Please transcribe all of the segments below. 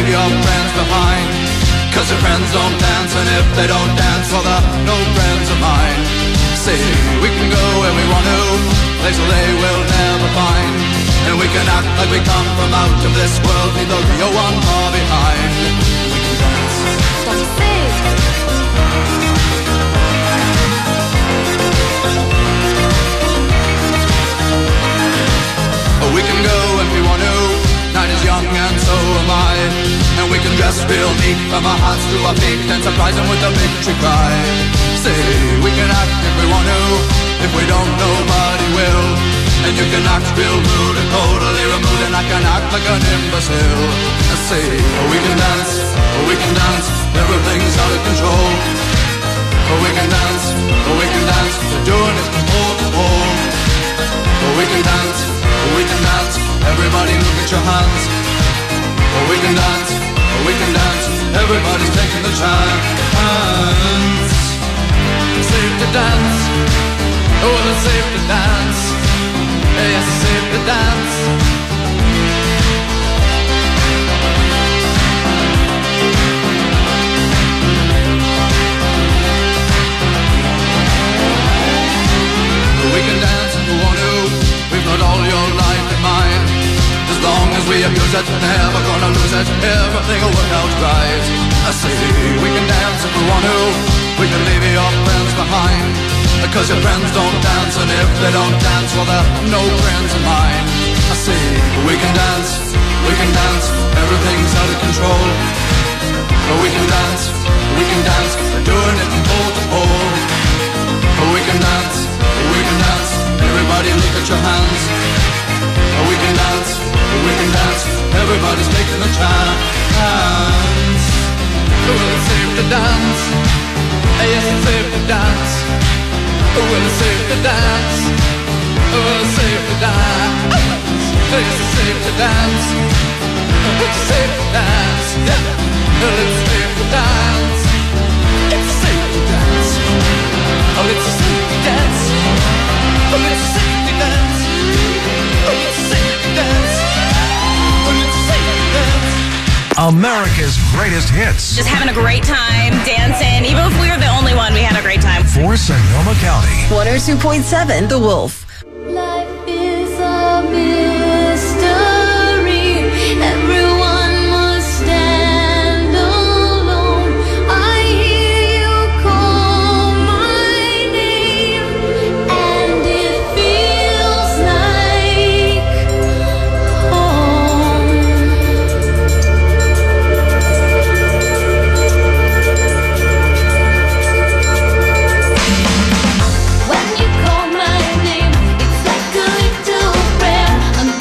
leave your friends behind. Cause your friends don't dance, and if they don't dance, well they're no friends of mine. See, we can go where we want to, places they will never find. And we can act like we come from out of this world, leave the real one far behind. We can dance. We can go if we want to, night is young and so am I. And we can dress real neat from our hearts to our feet and surprise them with a victory cry. Say, we can act if we want to, if we don't nobody will. And you can act real rude and totally removed, and I can act like an imbecile. I say, we can dance, everything's out of control. We can dance, we're doing it from pole to pole. We can dance, everybody look at your hands. We can dance, everybody's taking the chance. Safe to dance, oh it's safe to dance. Yes, it's safe to dance. We can dance if we want to, we've got all your life in mind. As long as we abuse it, never gonna lose it, everything will work out right. I say, we can dance if we want to, we can leave your friends behind. Because your friends don't dance, and if they don't dance, well they're no friends of mine. I say, we can dance, everything's out of control. We can dance, we're doing it from pole to pole. We can dance, everybody look at your hands. We can dance, everybody's taking a chance. Well, it's safe to dance, yes, it's safe to dance. Well, it's safe to dance, well, it's safe to dance. Yes, it's safe to dance, it's safe to dance, yeah. Well, it's safe to dance, it's safe to dance. Oh, it's safe to dance, oh, it's safe to dance, oh, it's safe to dance, oh, it's safe to dance. America's greatest hits. Just having a great time, dancing. Even if we were the only one, we had a great time. For Sonoma County. 102.7 The Wolf. Life is a mystery. Everyone must stand alone. I hear you call my name, and it feels like home. When you call my name, it's like a little prayer. I'm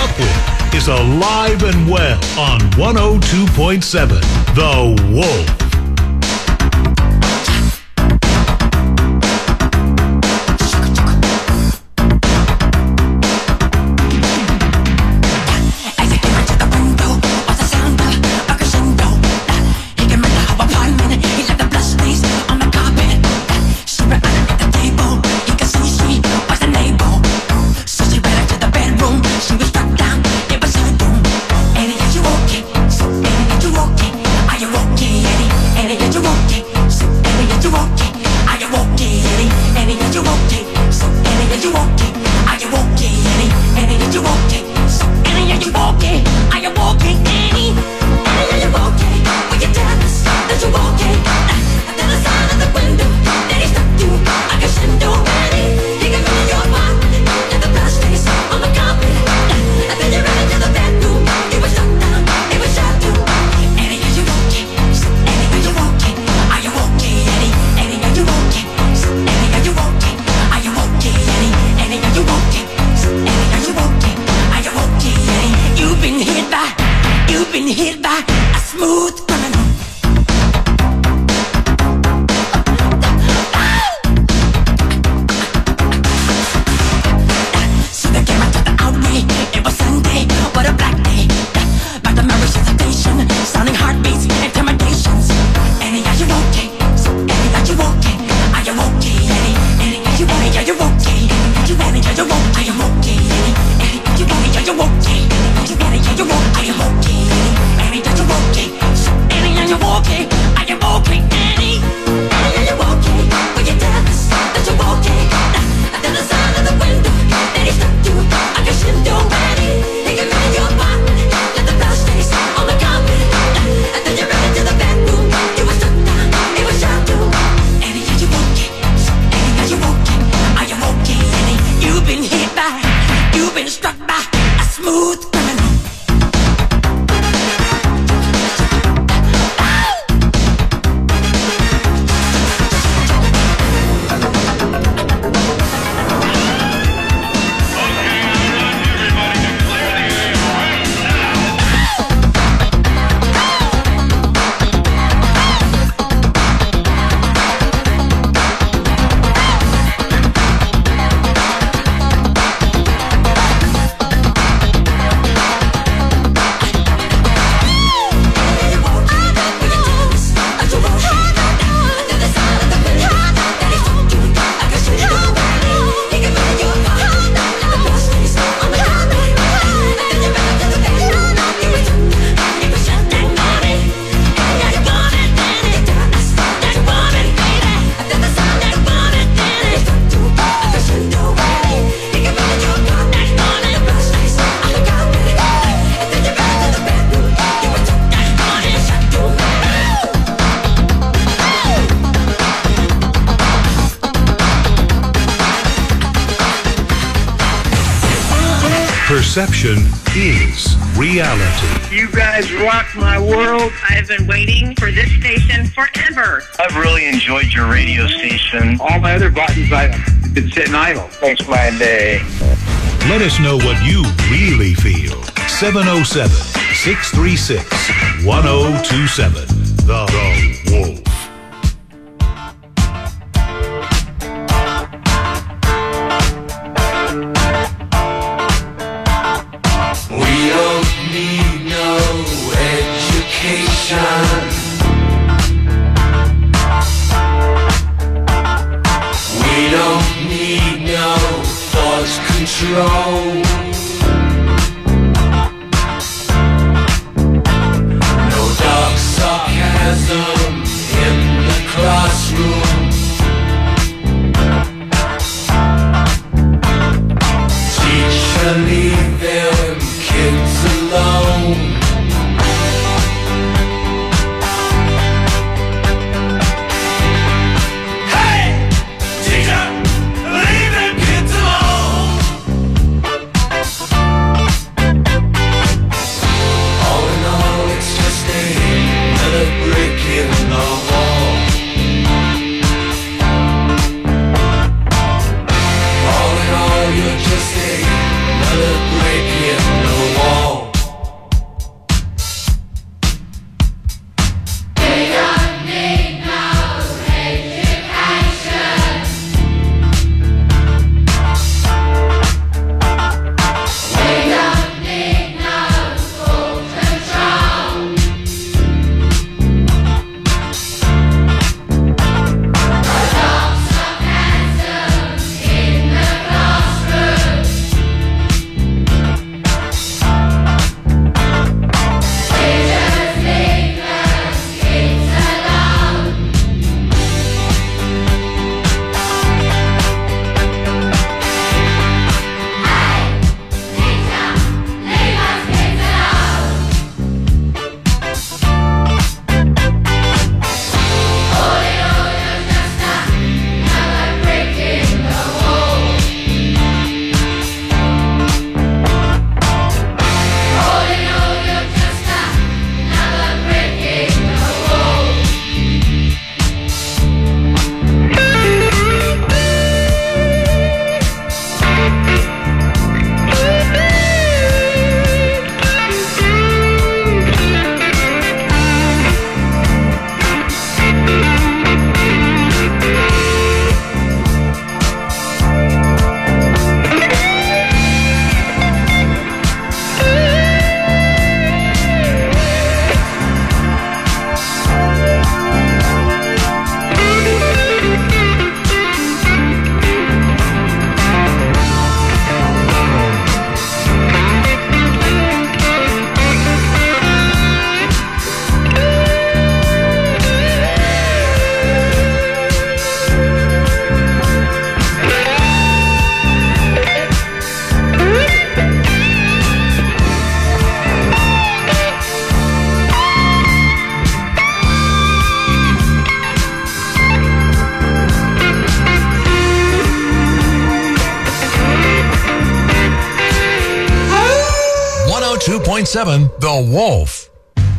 up with is alive and well on 102.7 The Wolf. Perception is reality. You guys rock my world. I've been waiting for this station forever. I've really enjoyed your radio station. All my other buttons, I've been sitting idle. Makes my day. Let us know what you really feel. 707-636-1027. The Wolf. No dark sarcasm 102.7 The Wolf.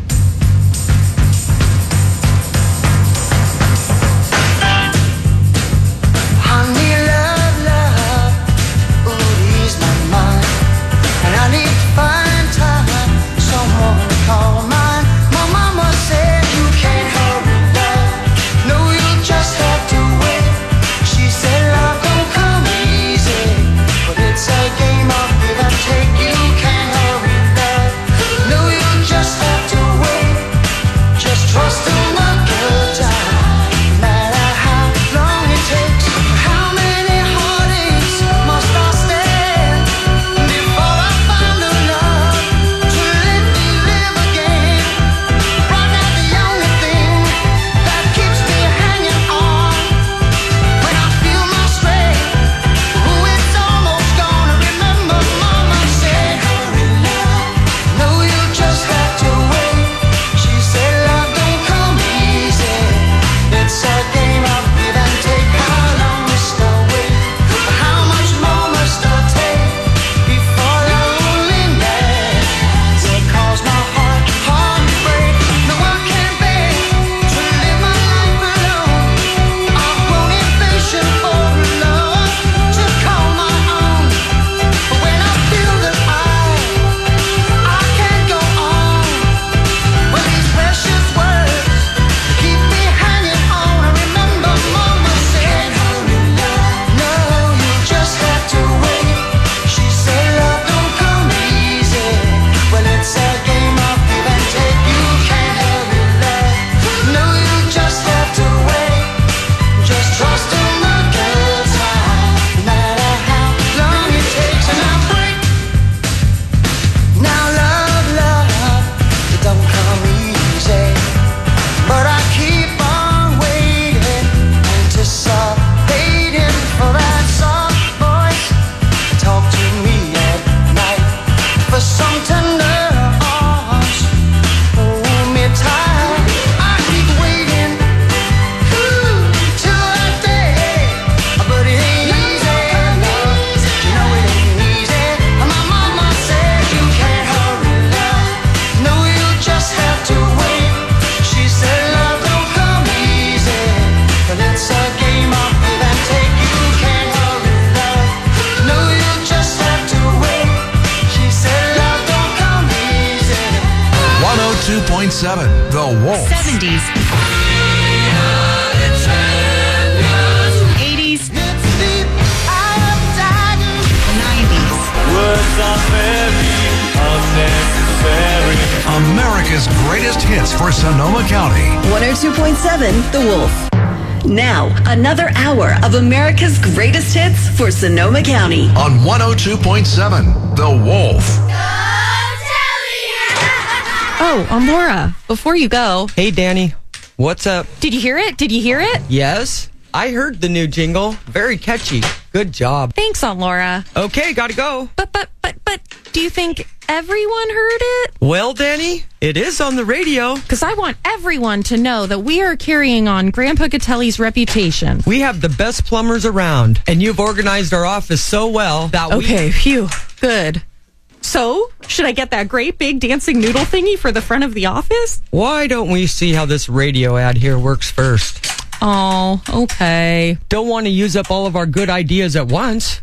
Honey, love, ooh, ease my mind. And I need to find time, someone to call mine. My mama said you can't hurry love. No, you just have to wait. She said love don't come easy, but it's a game of give and take. You can't hurry love. No, you just have to wait. Just trust in the good time. No matter how long it takes. How many heartaches must I stand before I find the love to let me live again? Right now the only thing that keeps me hanging on when I feel my strength, ooh, it's almost gone. Remember mama said, hurry love, no, you just have to wait. She said love don't come easy, it's a game of give and take. How long must I wait? How much more must I take before loneliness will cause my heart to break? No, I can't bear to live my life alone. I've grown impatient for love to call my own. But when I feel that I can't go on, well, these precious words keep me hanging on. I remember mama said, hurry love, no, you just have to wait. She said love don't come easy, well, it's a game of give and take. You can't hurry love, no, you just have to wait. Just trust in the good time, no matter how long it takes. And I break. Now love, it don't come easy, but I keep on waiting, anticipating for that soft voice to talk to me at night, for some tender arms hold me tight. I keep waiting, ooh, till that day, but it ain't easy, love. You know it ain't easy. My mama said you can't hurry love, no, you just have to wait. She said love don't come easy, but it's a game of give and take. You can't hurry love, no, you just have to wait. She said love don't come easy. 102.7 The Wolf. 70s. 80s. 90s. Words are very unnecessary. America's greatest hits for Sonoma County. 102.7 The Wolf. Now, another hour of America's greatest hits for Sonoma County. On 102.7 The Wolf. Oh, I'm Laura. Before you go, Hey, Danny. What's up? did you hear it? Did you hear it? Yes, I heard the new jingle. Very catchy. Good job. Thanks, Aunt Laura. Okay, gotta go. But, do you think everyone heard it? Well, Danny, it is on the radio. Because I want everyone to know that we are carrying on Grandpa Gatelli's reputation. We have the best plumbers around, and you've organized our office so well that Okay, phew, good. So, should I get that great big dancing noodle thingy for the front of the office? Why don't we see how this radio ad here works first? Oh, okay. Don't want to use up all of our good ideas at once.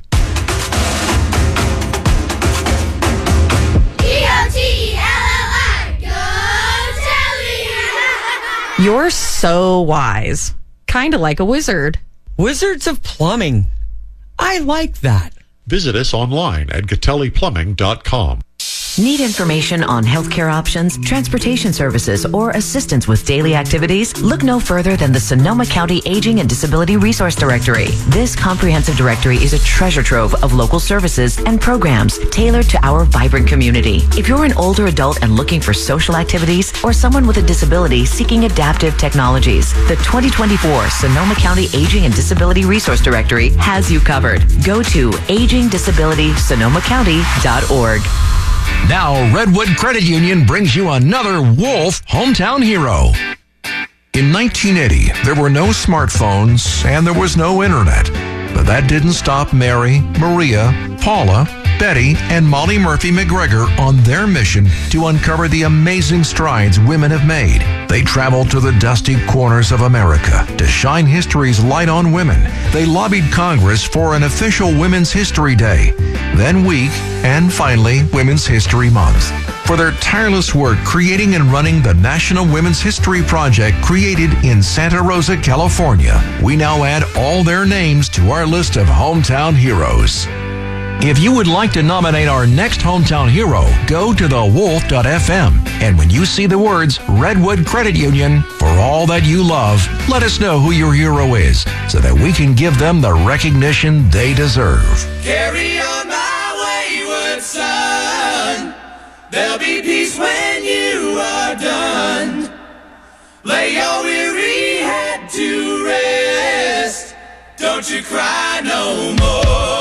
You're so wise. Kinda like a wizard. Wizards of Plumbing. I like that. Visit us online at GatelliPlumbing.com. Need information on healthcare options, transportation services, or assistance with daily activities? Look no further than the Sonoma County Aging and Disability Resource Directory. This comprehensive directory is a treasure trove of local services and programs tailored to our vibrant community. If you're an older adult and looking for social activities, or someone with a disability seeking adaptive technologies, the 2024 Sonoma County Aging and Disability Resource Directory has you covered. Go to agingdisabilitysonomacounty.org. Now, Redwood Credit Union brings you another Wolf hometown hero. In 1980, there were no smartphones and there was no internet. But that didn't stop Mary, Maria, Paula, Betty and Molly Murphy McGregor on their mission to uncover the amazing strides women have made. They traveled to the dusty corners of America to shine history's light on women. They lobbied Congress for an official Women's History Day, then week, and finally Women's History Month. For their tireless work creating and running the National Women's History Project created in Santa Rosa, California, we now add all their names to our list of hometown heroes. If you would like to nominate our next hometown hero, go to thewolf.fm. And when you see the words Redwood Credit Union, for all that you love, let us know who your hero is so that we can give them the recognition they deserve. Carry on my wayward son. There'll be peace when you are done. Lay your weary head to rest. Don't you cry no more.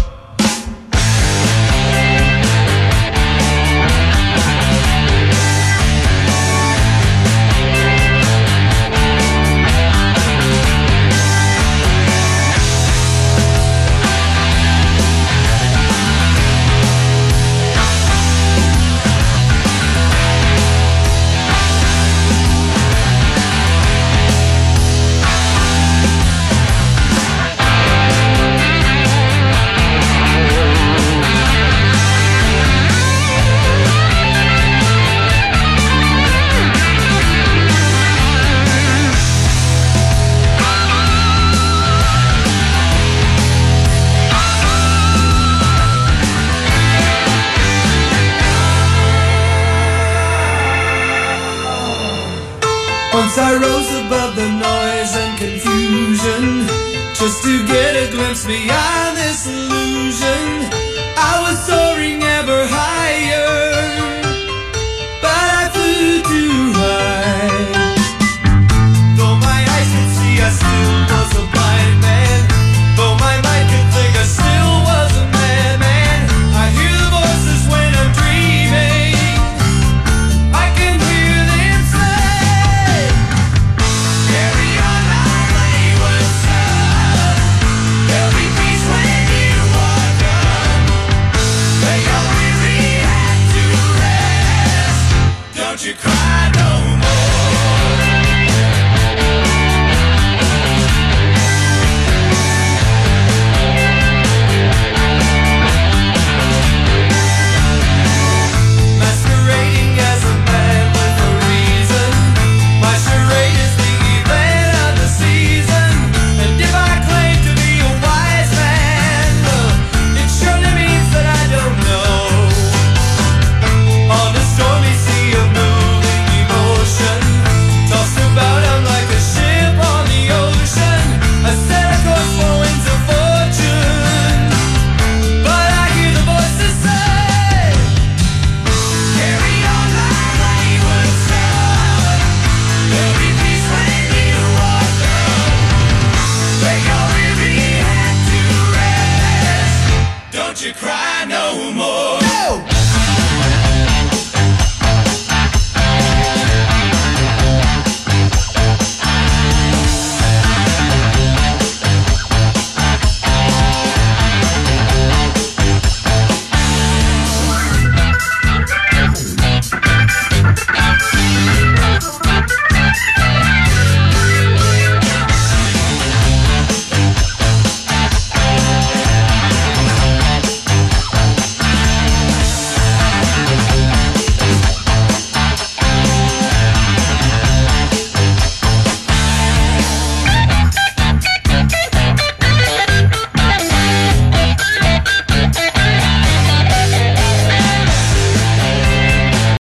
Once I rose above the noise and confusion, just to get a glimpse beyond this illusion. I was soaring ever higher.